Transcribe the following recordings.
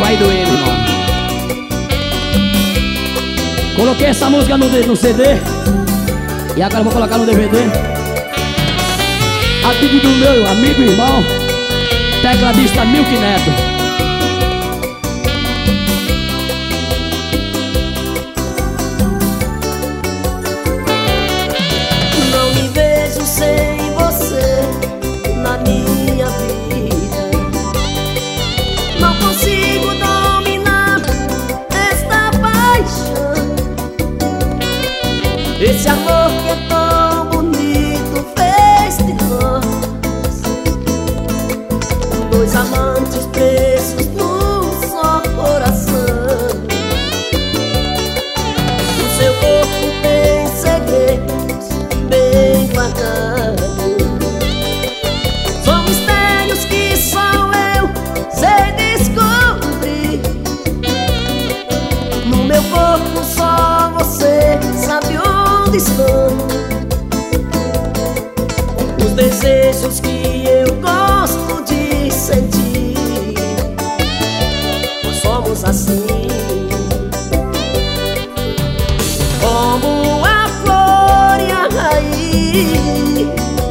vai doer, meu irmão. Coloquei essa música no CD e agora vou colocar no DVD. A pedido do meu amigo e irmão, tecladista Milk Neto. Não me vejo sem você na minha vida. Não consigo dominar esta paixão. Esse amor que é tão bonito fez de nós dois amantes presos num só coração. O seu corpo tem segredos bem guardados. São mistérios que só eu sei descobrir. No meu corpo só você sabe onde estão os desejos que eu gosto de sentir. Nós somos assim, como a flor e a raiz.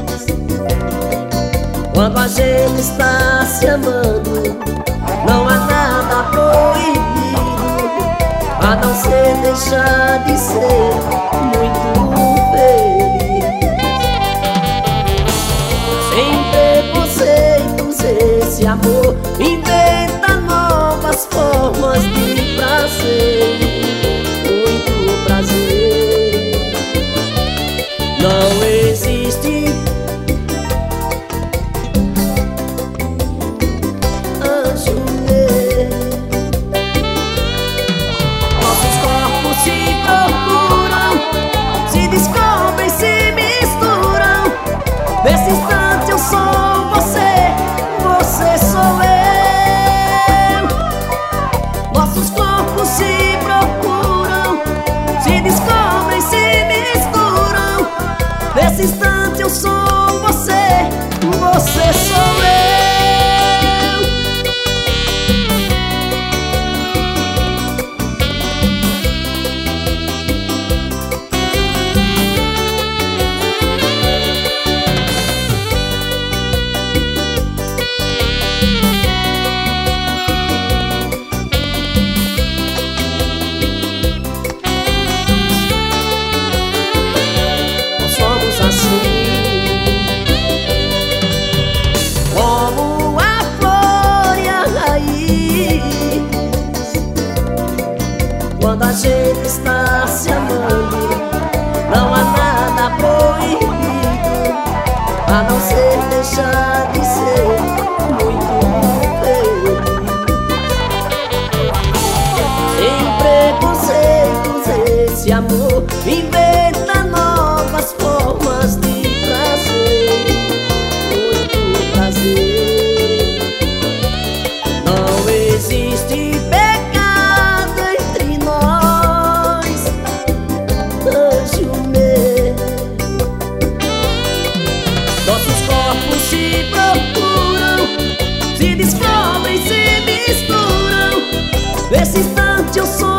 Quando a gente está se amando, não há nada proibido, a não ser deixar de ser muito feliz. Sem preconceitos esse amor inventa novas formas de prazer, muito prazer. Não existe anjo meu. Nossos corpos se procuram, se descobrem, se misturam. Nesse instante eu sou você, você sou eu. Nossos corpos se procuram, se descobrem, se misturam. Nesse instante eu sou você, você sou eu. Como a flor e a raiz. Quando a gente está se amando, não há nada proibido, a não ser deixar de ser muito feliz. Sem preconceitos esse amor inventa novas formas de prazer, muito prazer. Não existe pecado entre nós, anjo meu. Nossos corpos se procuram, se descobrem, se misturam. Nesse instante eu sou